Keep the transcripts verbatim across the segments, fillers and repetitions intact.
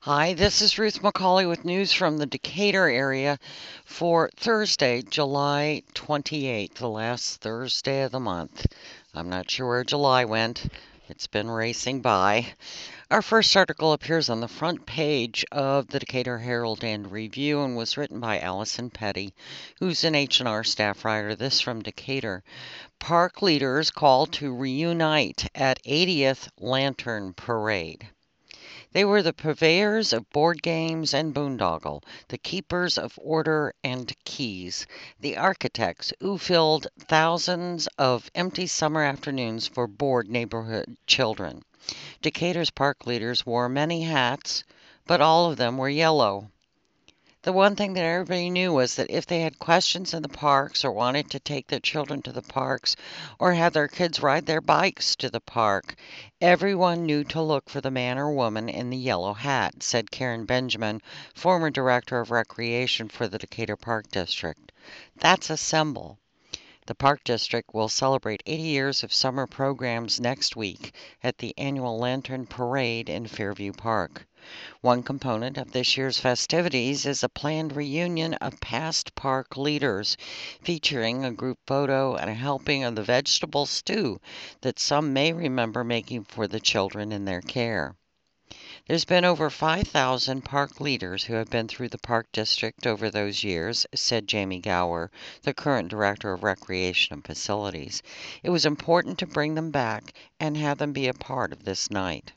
Hi, this is Ruth McCauley with news from the Decatur area for Thursday, July twenty-eighth, the last Thursday of the month. I'm not sure where July went. It's been racing by. Our first article appears on the front page of the Decatur Herald and Review and was written by Allison Petty, who's an H and R staff writer. This from Decatur. Park leaders call to reunite at eightieth Lantern Parade. They were the purveyors of board games and boondoggle, the keepers of order and keys, the architects who filled thousands of empty summer afternoons for bored neighborhood children. Decatur's park leaders wore many hats, but all of them were yellow. The one thing that everybody knew was that if they had questions in the parks or wanted to take their children to the parks or have their kids ride their bikes to the park, everyone knew to look for the man or woman in the yellow hat, said Karen Benjamin, former director of recreation for the Decatur Park District. That's a symbol. The Park District will celebrate eighty years of summer programs next week at the annual Lantern Parade in Fairview Park. One component of this year's festivities is a planned reunion of past park leaders, featuring a group photo and a helping of the vegetable stew that some may remember making for the children in their care. There's been over five thousand park leaders who have been through the Park District over those years, said Jamie Gower, the current Director of Recreation and Facilities. It was important to bring them back and have them be a part of this night.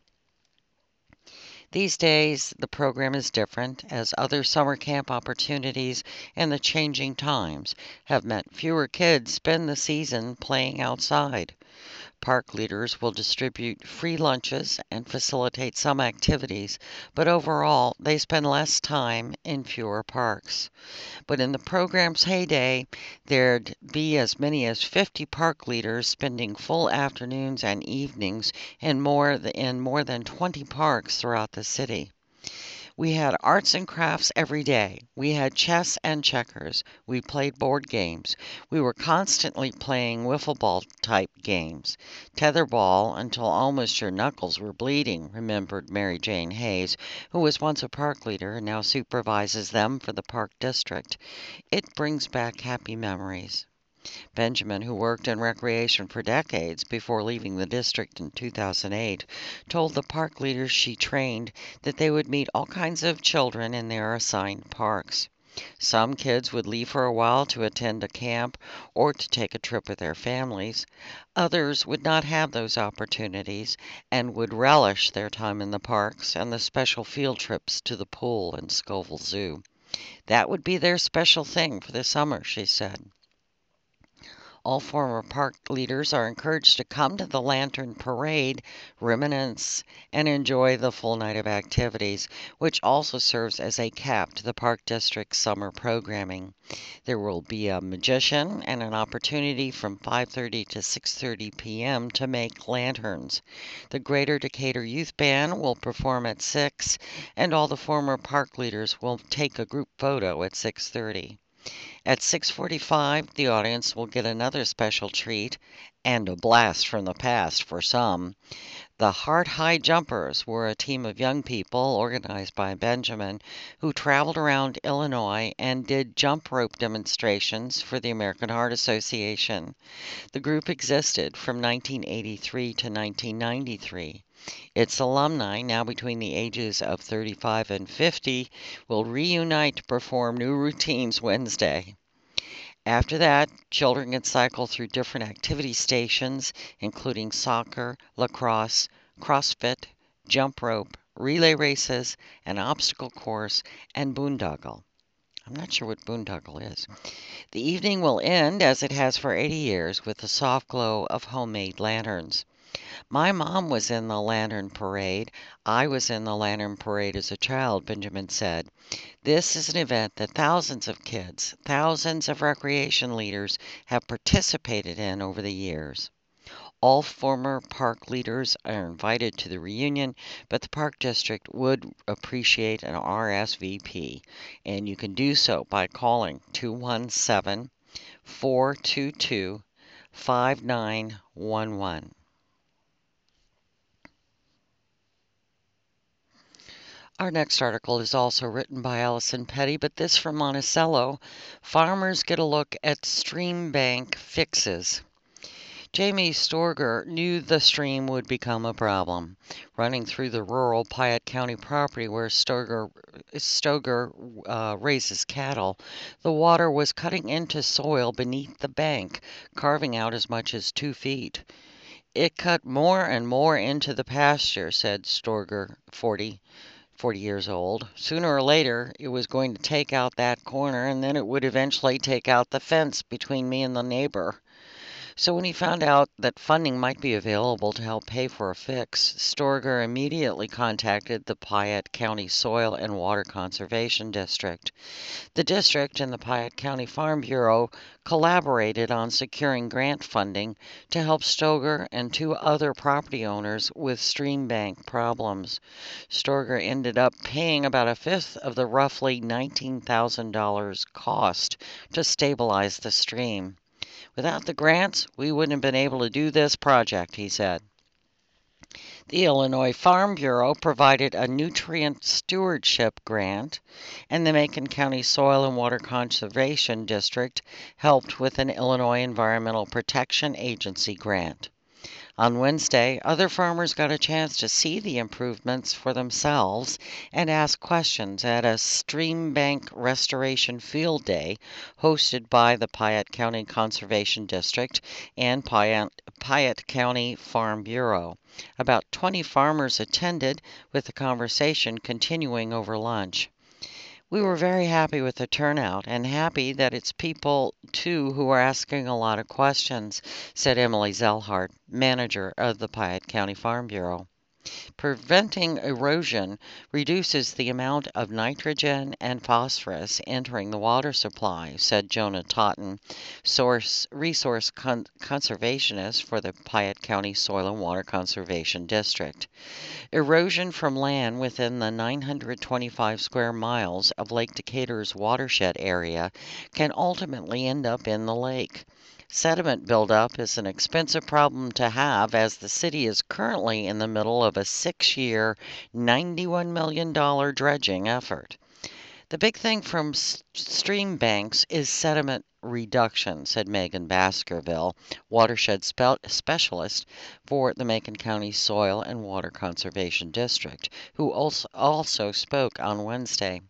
These days, the program is different as other summer camp opportunities and the changing times have meant fewer kids spend the season playing outside. Park leaders will distribute free lunches and facilitate some activities, but overall, they spend less time in fewer parks. But in the program's heyday, there'd be as many as fifty park leaders spending full afternoons and evenings in more, in more than twenty parks throughout the city. We had arts and crafts every day. We had chess and checkers. We played board games. We were constantly playing wiffle ball type games. Tetherball until almost your knuckles were bleeding, remembered Mary Jane Hayes, who was once a park leader and now supervises them for the Park District. It brings back happy memories. Benjamin, who worked in recreation for decades before leaving the district in two thousand eight, told the park leaders she trained that they would meet all kinds of children in their assigned parks. Some kids would leave for a while to attend a camp or to take a trip with their families. Others would not have those opportunities and would relish their time in the parks and the special field trips to the pool and Scoville Zoo. That would be their special thing for the summer, she said. All former park leaders are encouraged to come to the Lantern Parade, reminisce, and enjoy the full night of activities, which also serves as a cap to the Park District's summer programming. There will be a magician and an opportunity from five thirty to six thirty p m to make lanterns. The Greater Decatur Youth Band will perform at six, and all the former park leaders will take a group photo at six thirty. At six forty-five, the audience will get another special treat and a blast from the past for some. The Heart High Jumpers were a team of young people organized by Benjamin who traveled around Illinois and did jump rope demonstrations for the American Heart Association. The group existed from nineteen eighty-three to nineteen ninety-three. Its alumni, now between the ages of thirty-five and fifty, will reunite to perform new routines Wednesday. After that, children can cycle through different activity stations, including soccer, lacrosse, CrossFit, jump rope, relay races, an obstacle course, and boondoggle. I'm not sure what boondoggle is. The evening will end, as it has for eighty years, with the soft glow of homemade lanterns. My mom was in the Lantern Parade. I was in the Lantern Parade as a child, Benjamin said. This is an event that thousands of kids, thousands of recreation leaders have participated in over the years. All former park leaders are invited to the reunion, but the Park District would appreciate an R S V P, and you can do so by calling two one seven, four two two, five nine one one. Our next article is also written by Allison Petty, but this from Monticello. Farmers get a look at stream bank fixes. Jamie Storger knew the stream would become a problem. Running through the rural Piatt County property where Stoger, Stoger uh, raises cattle, the water was cutting into soil beneath the bank, carving out as much as two feet. It cut more and more into the pasture, said Storger, forty. forty years old. Sooner or later, it was going to take out that corner, and then it would eventually take out the fence between me and the neighbor. So when he found out that funding might be available to help pay for a fix, Storger immediately contacted the Piatt County Soil and Water Conservation District. The district and the Piatt County Farm Bureau collaborated on securing grant funding to help Stoger and two other property owners with stream bank problems. Stoger ended up paying about a fifth of the roughly nineteen thousand dollars cost to stabilize the stream. Without the grants, we wouldn't have been able to do this project, he said. The Illinois Farm Bureau provided a nutrient stewardship grant, and the Macon County Soil and Water Conservation District helped with an Illinois Environmental Protection Agency grant. On Wednesday, other farmers got a chance to see the improvements for themselves and ask questions at a stream bank restoration field day hosted by the Piatt County Conservation District and Piatt, Piatt County Farm Bureau. About twenty farmers attended, with the conversation continuing over lunch. We were very happy with the turnout and happy that it's people, too, who are asking a lot of questions, said Emily Zellhart, manager of the Piatt County Farm Bureau. Preventing erosion reduces the amount of nitrogen and phosphorus entering the water supply, said Jonah Totten, source, resource con- conservationist for the Piatt County Soil and Water Conservation District. Erosion from land within the nine hundred twenty-five square miles of Lake Decatur's watershed area can ultimately end up in the lake. Sediment buildup is an expensive problem to have, as the city is currently in the middle of a six-year, ninety-one million dollars dredging effort. The big thing from stream banks is sediment reduction, said Megan Baskerville, watershed spe- specialist for the Macon County Soil and Water Conservation District, who also, also spoke on Wednesday.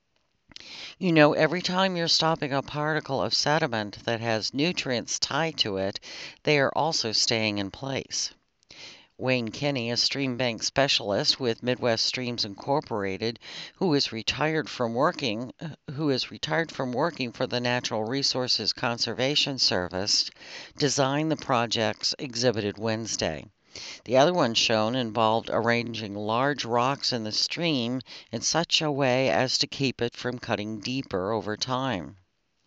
You know, every time you're stopping a particle of sediment that has nutrients tied to it, they are also staying in place. Wayne Kinney, a stream bank specialist with Midwest Streams Incorporated, who is retired from working who is retired from working for the Natural Resources Conservation Service, designed the projects exhibited Wednesday. The other one shown involved arranging large rocks in the stream in such a way as to keep it from cutting deeper over time.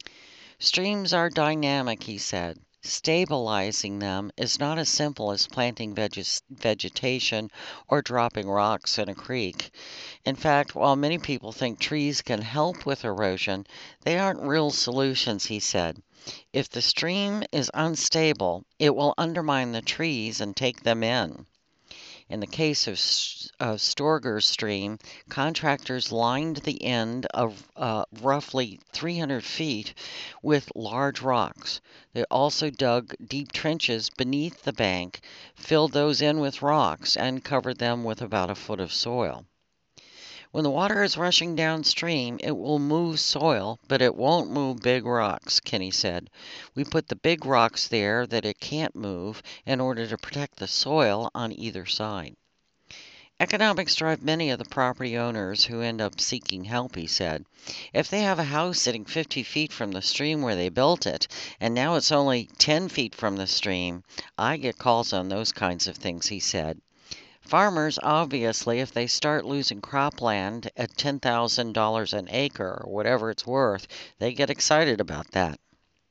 Streams are dynamic, he said. Stabilizing them is not as simple as planting veg- vegetation or dropping rocks in a creek. In fact, while many people think trees can help with erosion, they aren't real solutions, he said. If the stream is unstable, it will undermine the trees and take them in. In the case of, of Storger's stream, contractors lined the end of uh, roughly three hundred feet with large rocks. They also dug deep trenches beneath the bank, filled those in with rocks, and covered them with about a foot of soil. When the water is rushing downstream, it will move soil, but it won't move big rocks, Kinney said. We put the big rocks there that it can't move in order to protect the soil on either side. Economics drive many of the property owners who end up seeking help, he said. If they have a house sitting fifty feet from the stream where they built it, and now it's only ten feet from the stream, I get calls on those kinds of things, he said. Farmers, obviously, if they start losing cropland at ten thousand dollars an acre or whatever it's worth, they get excited about that.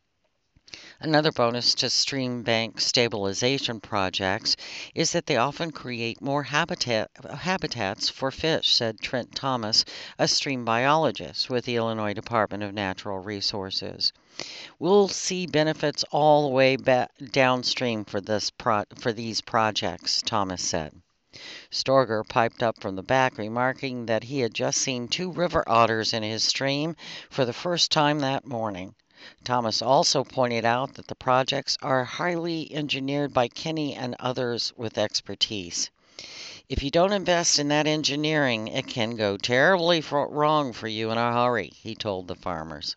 Another bonus to stream bank stabilization projects is that they often create more habitat, habitats for fish, said Trent Thomas, a stream biologist with the Illinois Department of Natural Resources. We'll see benefits all the way back downstream for this pro- for these projects, Thomas said. Storger piped up from the back, remarking that he had just seen two river otters in his stream for the first time that morning. Thomas also pointed out that the projects are highly engineered by Kinney and others with expertise. If you don't invest in that engineering, it can go terribly for wrong for you in a hurry, he told the farmers.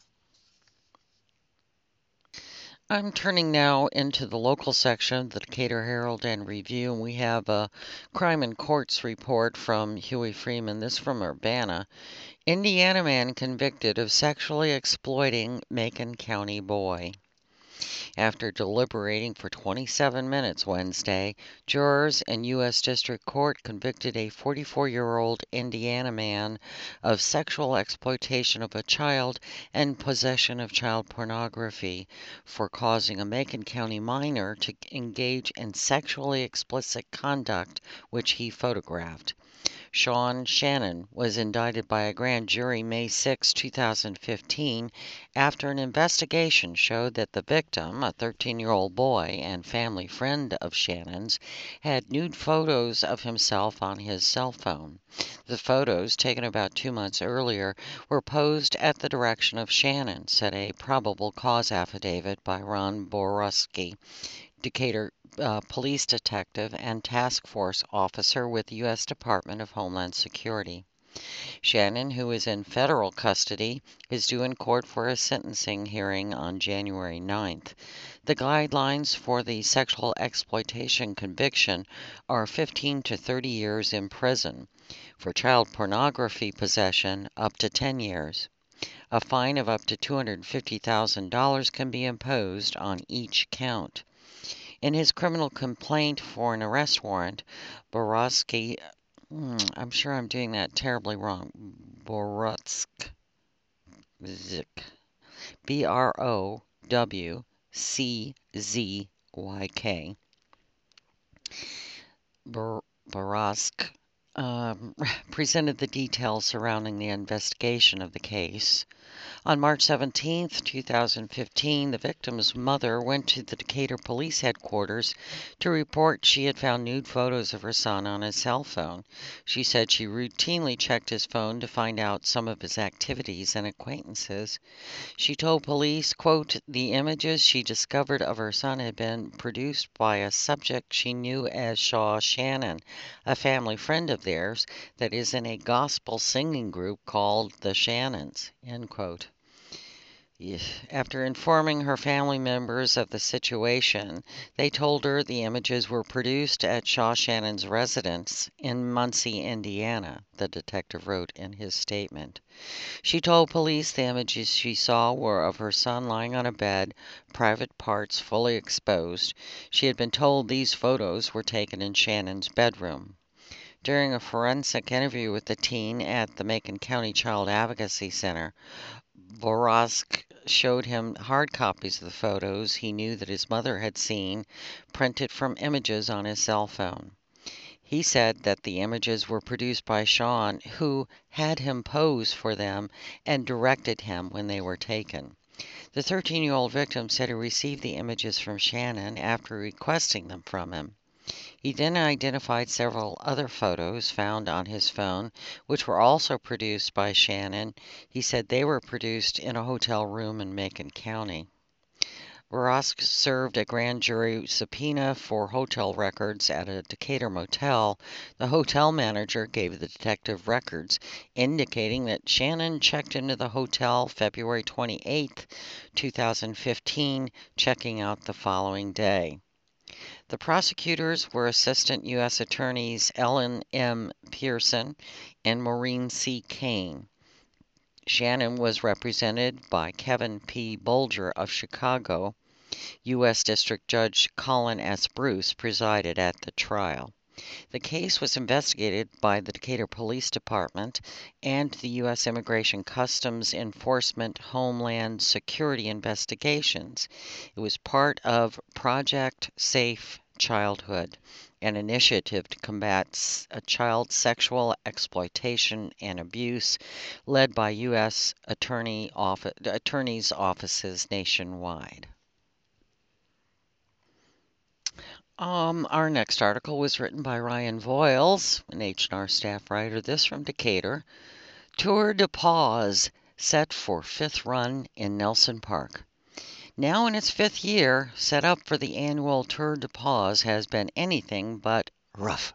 I'm turning now into the local section of the Decatur Herald and Review, and we have a crime and courts report from Huey Freeman. This from Urbana. Indiana man convicted of sexually exploiting Macon County boy. After deliberating for twenty-seven minutes Wednesday, jurors in U S District Court convicted a forty-four-year-old Indiana man of sexual exploitation of a child and possession of child pornography for causing a Macon County minor to engage in sexually explicit conduct which he photographed. Sean Shannon was indicted by a grand jury May sixth, two thousand fifteen, after an investigation showed that the victim, a thirteen-year-old boy and family friend of Shannon's, had nude photos of himself on his cell phone. The photos, taken about two months earlier, were posed at the direction of Shannon, said a probable cause affidavit by Ron Borowski, Decatur uh, police detective and task force officer with the U S Department of Homeland Security. Shannon, who is in federal custody, is due in court for a sentencing hearing on January ninth. The guidelines for the sexual exploitation conviction are fifteen to thirty years in prison. For child pornography possession, up to ten years. A fine of up to two hundred fifty thousand dollars can be imposed on each count. In his criminal complaint for an arrest warrant, Borowski, I'm sure I'm doing that terribly wrong, Borowsk, B R O W C Z Y K, Borowsk, um, presented the details surrounding the investigation of the case. On March seventeenth, two thousand fifteen, the victim's mother went to the Decatur Police Headquarters to report she had found nude photos of her son on his cell phone. She said she routinely checked his phone to find out some of his activities and acquaintances. She told police, quote, the images she discovered of her son had been produced by a subject she knew as Shaw Shannon, a family friend of theirs that is in a gospel singing group called the Shannons, end quote. After informing her family members of the situation, they told her the images were produced at Shaw Shannon's residence in Muncie, Indiana, the detective wrote in his statement. She told police the images she saw were of her son lying on a bed, private parts fully exposed. She had been told these photos were taken in Shannon's bedroom. During a forensic interview with the teen at the Macon County Child Advocacy Center, Borowsk showed him hard copies of the photos he knew that his mother had seen, printed from images on his cell phone. He said that the images were produced by Sean, who had him pose for them and directed him when they were taken. The thirteen-year-old victim said he received the images from Shannon after requesting them from him. He then identified several other photos found on his phone, which were also produced by Shannon. He said they were produced in a hotel room in Macon County. Borowsk served a grand jury subpoena for hotel records at a Decatur motel. The hotel manager gave the detective records, indicating that Shannon checked into the hotel February twenty-eighth, two thousand fifteen, checking out the following day. The prosecutors were Assistant U S Attorneys Ellen M. Pearson and Maureen C. Kane. Shannon was represented by Kevin P. Bolger of Chicago. U S District Judge Colin S. Bruce presided at the trial. The case was investigated by the Decatur Police Department and the U S Immigration Customs Enforcement Homeland Security Investigations. It was part of Project Safe Childhood, an initiative to combat child sexual exploitation and abuse led by U S Attorney office, attorneys' offices nationwide. Um, our next article was written by Ryan Voiles, an H and R staff writer. This from Decatur. Tour de Pause set for fifth run in Nelson Park. Now in its fifth year, set up for the annual Tour de Pause has been anything but rough.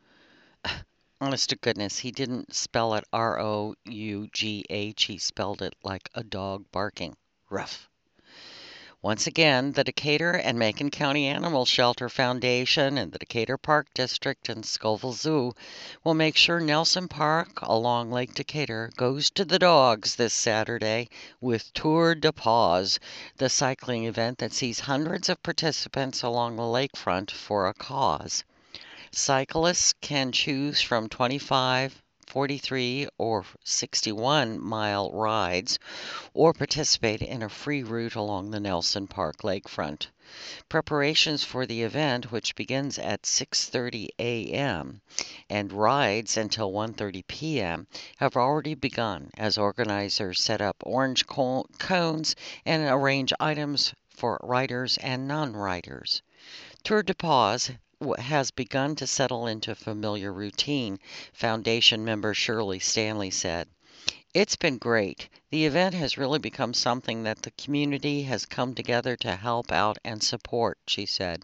Honest to goodness, he didn't spell it R O U G H. He spelled it like a dog barking. Rough. Once again, the Decatur and Macon County Animal Shelter Foundation and the Decatur Park District and Scoville Zoo will make sure Nelson Park along Lake Decatur goes to the dogs this Saturday with Tour de Pause, the cycling event that sees hundreds of participants along the lakefront for a cause. Cyclists can choose from twenty-five, forty-three, or sixty-one mile rides or participate in a free route along the Nelson Park lakefront. Preparations for the event, which begins at six thirty a m and rides until one thirty p m, have already begun as organizers set up orange cones and arrange items for riders and non-riders. Tour de Pause has begun to settle into familiar routine, Foundation member Shirley Stanley said. It's been great. The event has really become something that the community has come together to help out and support, she said.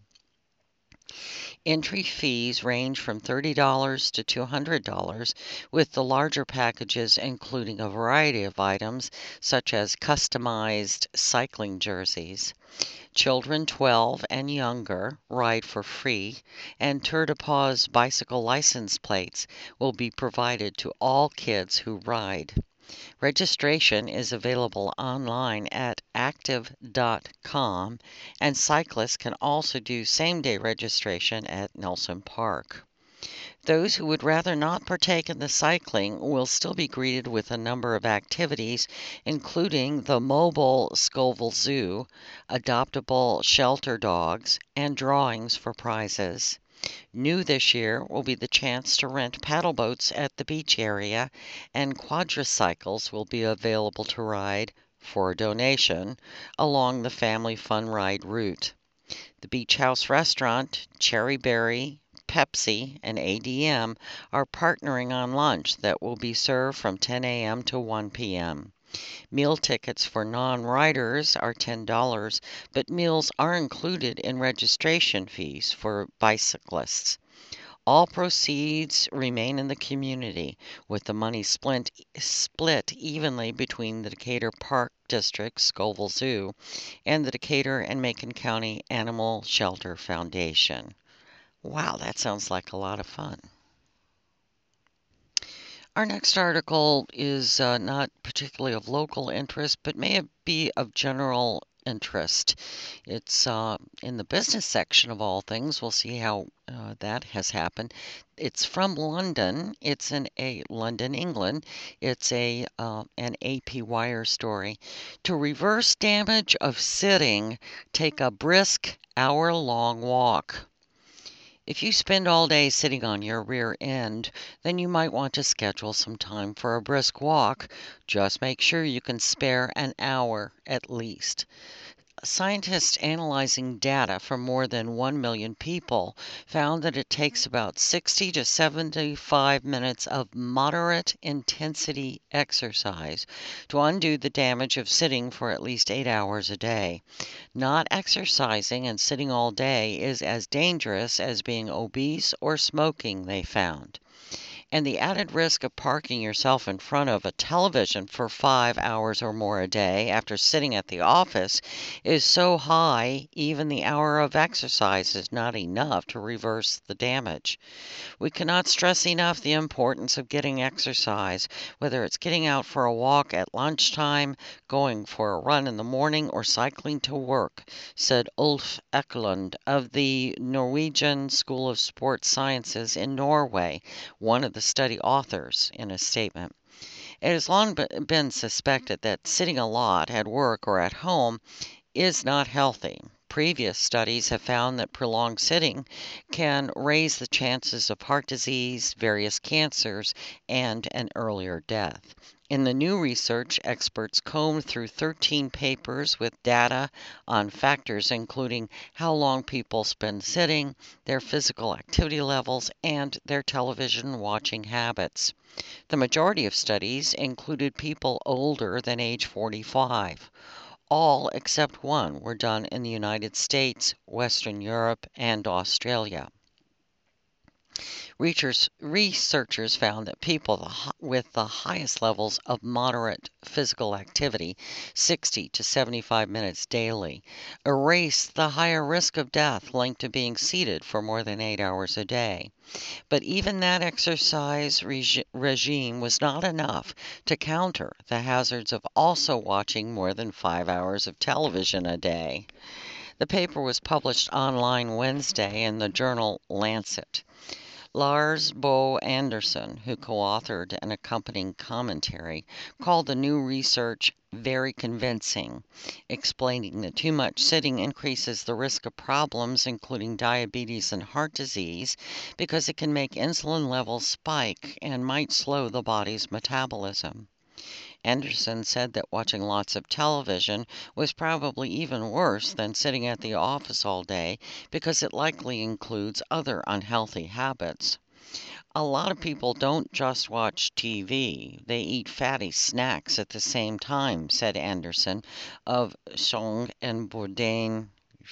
Entry fees range from thirty dollars to two hundred dollars, with the larger packages including a variety of items such as customized cycling jerseys. Children twelve and younger ride for free, and Tour de Pause bicycle license plates will be provided to all kids who ride. Registration is available online at active dot com, and cyclists can also do same-day registration at Nelson Park. Those who would rather not partake in the cycling will still be greeted with a number of activities, including the mobile Scoville Zoo, adoptable shelter dogs, and drawings for prizes. New this year will be the chance to rent paddle boats at the beach area, and quadricycles will be available to ride, for a donation, along the family fun ride route. The Beach House Restaurant, Cherry Berry, Pepsi, and A D M are partnering on lunch that will be served from ten a m to one p m Meal tickets for non-riders are ten dollars, but meals are included in registration fees for bicyclists. All proceeds remain in the community, with the money split, split evenly between the Decatur Park District, Scoville Zoo, and the Decatur and Macon County Animal Shelter Foundation. Wow, that sounds like a lot of fun. Our next article is uh, not particularly of local interest, but may be of general interest. It's uh, in the business section of all things. We'll see how uh, that has happened. It's from London. It's in a London, England. It's a uh, an A P Wire story. To reverse damage of sitting, take a brisk hour-long walk. If you spend all day sitting on your rear end, then you might want to schedule some time for a brisk walk. Just make sure you can spare an hour at least. Scientists analyzing data from more than one million people found that it takes about sixty to seventy-five minutes of moderate intensity exercise to undo the damage of sitting for at least eight hours a day. Not exercising and sitting all day is as dangerous as being obese or smoking, they found. And the added risk of parking yourself in front of a television for five hours or more a day after sitting at the office is so high, even the hour of exercise is not enough to reverse the damage. We cannot stress enough the importance of getting exercise, whether it's getting out for a walk at lunchtime, going for a run in the morning, or cycling to work, said Ulf Ekelund of the Norwegian School of Sports Sciences in Norway, one of the study authors, in a statement. It has long been suspected that sitting a lot at work or at home is not healthy. Previous studies have found that prolonged sitting can raise the chances of heart disease, various cancers, and an earlier death. In the new research, experts combed through thirteen papers with data on factors including how long people spend sitting, their physical activity levels, and their television watching habits. The majority of studies included people older than age forty-five. All except one were done in the United States, Western Europe, and Australia. Researchers found that people with the highest levels of moderate physical activity, sixty to seventy-five minutes daily, erased the higher risk of death linked to being seated for more than eight hours a day. But even that exercise regi- regime was not enough to counter the hazards of also watching more than five hours of television a day. The paper was published online Wednesday in the journal Lancet. Lars Bo Anderson, who co-authored an accompanying commentary, called the new research very convincing, explaining that too much sitting increases the risk of problems including diabetes and heart disease because it can make insulin levels spike and might slow the body's metabolism. Anderson said that watching lots of television was probably even worse than sitting at the office all day because it likely includes other unhealthy habits. A lot of people don't just watch T V, they eat fatty snacks at the same time, said Anderson of Sjong and Bourdain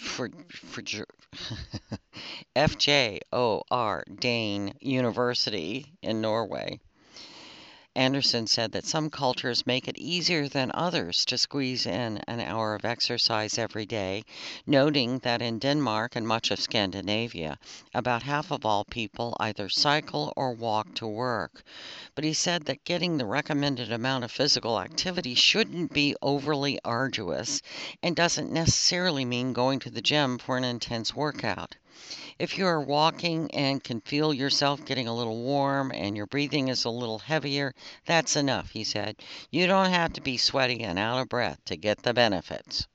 F J O R Dane University in Norway. Anderson said that some cultures make it easier than others to squeeze in an hour of exercise every day, noting that in Denmark and much of Scandinavia, about half of all people either cycle or walk to work. But he said that getting the recommended amount of physical activity shouldn't be overly arduous and doesn't necessarily mean going to the gym for an intense workout. If you are walking and can feel yourself getting a little warm and your breathing is a little heavier, that's enough, he said. You don't have to be sweaty and out of breath to get the benefits.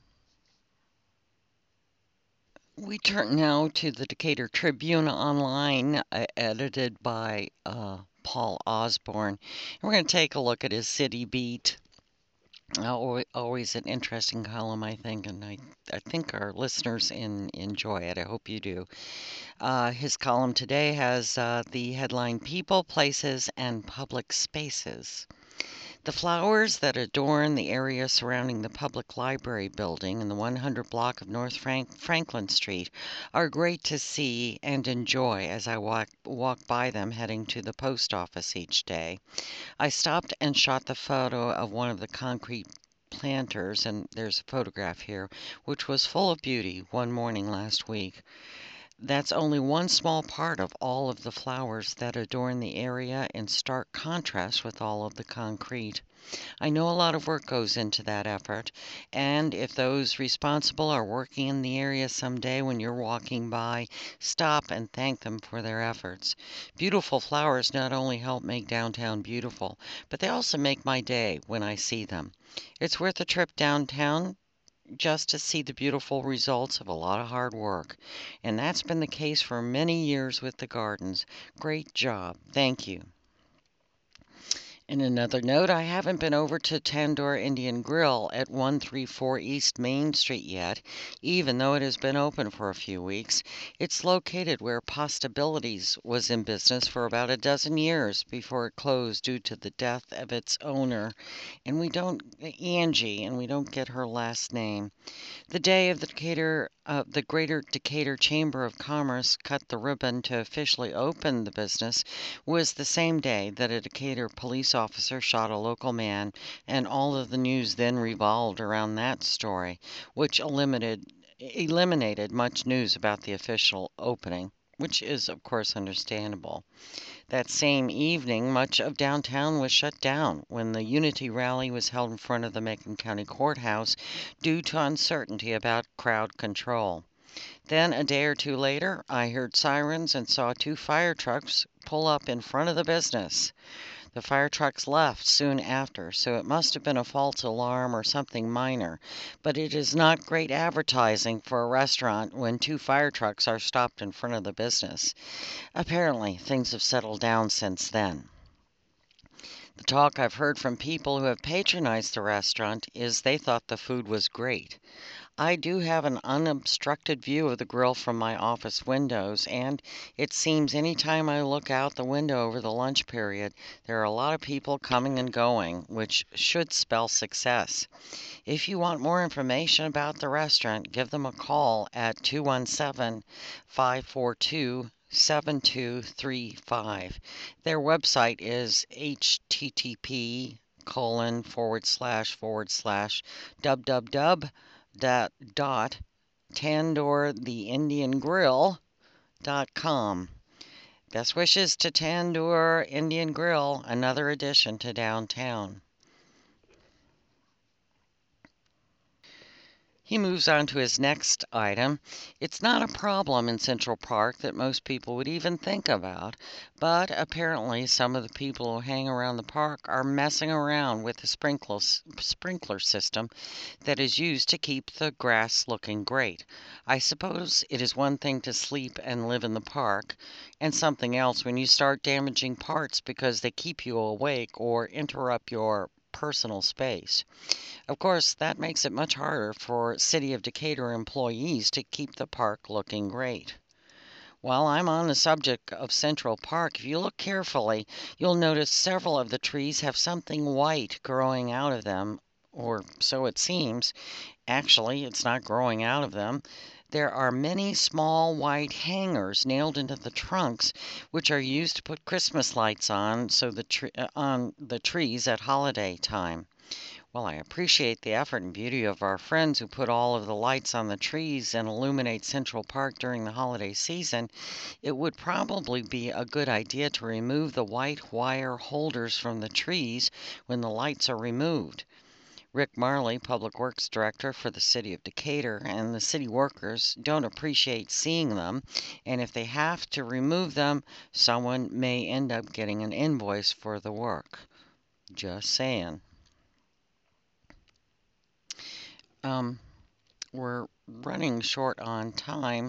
We turn now to the Decatur Tribune Online, uh, edited by uh, Paul Osborne. And we're going to take a look at his city beat. Uh, always an interesting column, I think, and I, I think our listeners in, enjoy it. I hope you do. Uh, his column today has uh, the headline People, Places, and Public Spaces. The flowers that adorn the area surrounding the public library building in the one hundred block of North Frank- Franklin Street are great to see and enjoy as I walk, walk by them heading to the post office each day. I stopped and shot the photo of one of the concrete planters, and there's a photograph here, which was full of beauty one morning last week. That's only one small part of all of the flowers that adorn the area in stark contrast with all of the concrete. I know a lot of work goes into that effort, and if those responsible are working in the area someday when you're walking by, stop and thank them for their efforts. Beautiful flowers not only help make downtown beautiful, but they also make my day when I see them. It's worth a trip downtown just to see the beautiful results of a lot of hard work. And that's been the case for many years with the gardens. Great job. Thank you. In another note, I haven't been over to Tandoor Indian Grill at one thirty-four East Main Street yet, even though it has been open for a few weeks. It's located where Postabilities was in business for about a dozen years before it closed due to the death of its owner. And we don't, Angie, and we don't get her last name. The day of the Decatur, uh, the Greater Decatur Chamber of Commerce cut the ribbon to officially open the business was the same day that a Decatur police officer shot a local man, and all of the news then revolved around that story, which eliminated eliminated much news about the official opening, which is of course understandable. That same evening, much of downtown was shut down when the Unity rally was held in front of the Macon County Courthouse due to uncertainty about crowd control. Then, a day or two later, I heard sirens and saw two fire trucks pull up in front of the business. The fire trucks left soon after, so it must have been a false alarm or something minor, but it is not great advertising for a restaurant when two fire trucks are stopped in front of the business. Apparently, things have settled down since then. The talk I've heard from people who have patronized the restaurant is they thought the food was great. I do have an unobstructed view of the grill from my office windows, and it seems any time I look out the window over the lunch period, there are a lot of people coming and going, which should spell success. If you want more information about the restaurant, give them a call at two one seven, five four two, seven two three five. Their website is http colon forward slash forward slash www dot dot tandoor the indian grill dot com. Best wishes to Tandoor Indian Grill, another addition to downtown. He moves on to his next item. It's not a problem in Central Park that most people would even think about, but apparently some of the people who hang around the park are messing around with the sprinkler, sprinkler system that is used to keep the grass looking great. I suppose it is one thing to sleep and live in the park, and something else when you start damaging parts because they keep you awake or interrupt your personal space. Of course, that makes it much harder for City of Decatur employees to keep the park looking great. While I'm on the subject of Central Park, if you look carefully, you'll notice several of the trees have something white growing out of them, or so it seems. Actually, it's not growing out of them. There are many small white hangers nailed into the trunks, which are used to put Christmas lights on so the tre- uh, on the trees at holiday time. Well, I appreciate the effort and beauty of our friends who put all of the lights on the trees and illuminate Central Park during the holiday season. It would probably be a good idea to remove the white wire holders from the trees when the lights are removed. Rick Marley, Public Works Director for the City of Decatur, and the city workers don't appreciate seeing them, and if they have to remove them, someone may end up getting an invoice for the work. Just saying. Um, we're running short on time,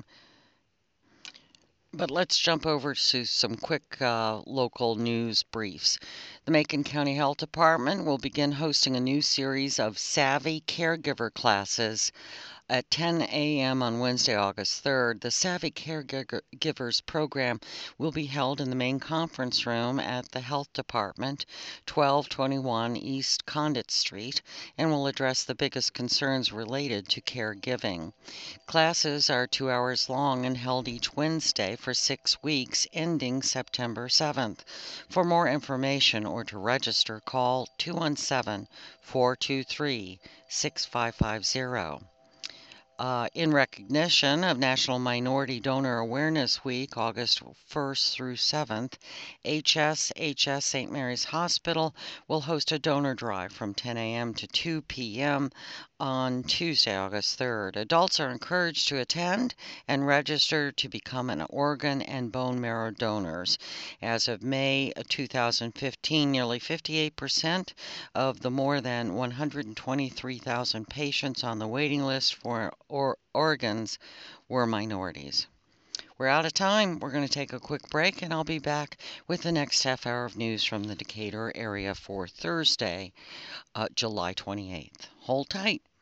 but let's jump over to some quick uh, local news briefs. The Macon County Health Department will begin hosting a new series of Savvy Caregiver classes at ten a m on Wednesday, August third. The Savvy Caregivers program will be held in the main conference room at the Health Department, twelve twenty-one East Condit Street, and will address the biggest concerns related to caregiving. Classes are two hours long and held each Wednesday for six weeks, ending September seventh. For more information or to register, call two one seven, four two three, six five five zero. Uh, in recognition of National Minority Donor Awareness Week, August first through seventh, H S H S Saint Mary's Hospital will host a donor drive from ten a m to two p m on Tuesday, August third. Adults are encouraged to attend and register to become an organ and bone marrow donors. As of May two thousand fifteen, nearly fifty-eight percent of the more than one hundred twenty-three thousand patients on the waiting list for or organs were minorities. We're out of time. We're going to take a quick break, and I'll be back with the next half hour of news from the Decatur area for Thursday, uh, July twenty-eighth. Hold tight.